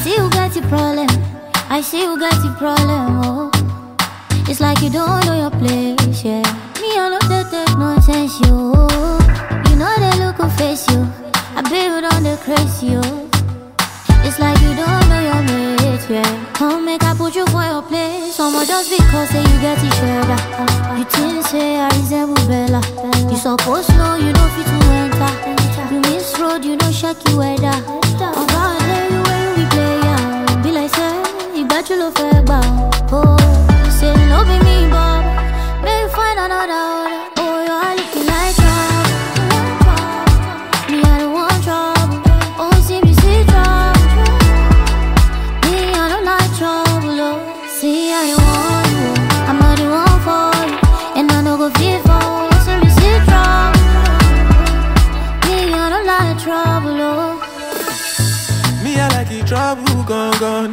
see you got a problem. I see you got a problem, oh. It's like you don't know your place, yeah. Me, I know that take nonsense, yo. You know they look who face you. I build on the crazy, yo. It's like you don't know your mate, yeah. Come make I put you for your place. Someone just because say you get it shredder. You think say I resemble Bella. You supposed to know you don't fit to enter. You miss road, you know shaky weather. Oh God, let you when we play, yeah. Be like say, you bet you love fair bow. Oh, you say no be me, Bob. May you find another order. Oh, you are looking like trouble. Me, I don't want trouble. Oh, see me see trouble. Me, I don't like trouble. Oh, see I don't want you. I'm not the one for you, and I don't go fit for you. See me see trouble. Me, I don't like trouble. Oh, me I like the trouble gone.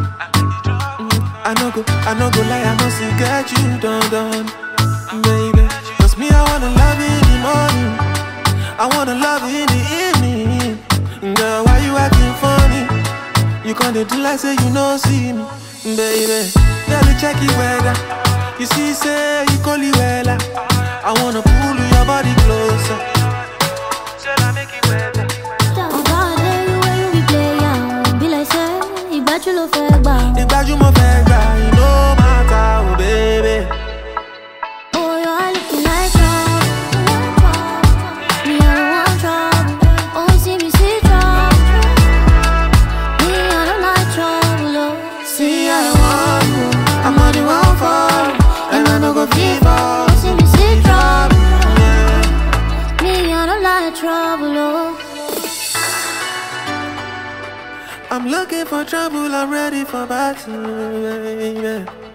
I no go lie, I must get you done, baby. Cause me, I wanna love you in the morning, I wanna love you in the evening. Girl, why you acting funny? You can't do like say you know see me, baby. Girl, you check it weather. You see, say you call it well. I wanna pull your body closer. Shall I make it weather? oh God, let you when you be play, yeah. Be like say, you bet you love fair bow. You got you my fair guy, no matter, oh baby. Oh, you are looking like trouble. Me, I don't want trouble. Oh, see me see trouble. Me, I don't like trouble. Oh, see I don't want you. I'm not the one for you, and I no go fit for Oh, you. see me see trouble. Me, I don't like trouble. Oh, I'm looking for trouble, I'm ready for battle, baby.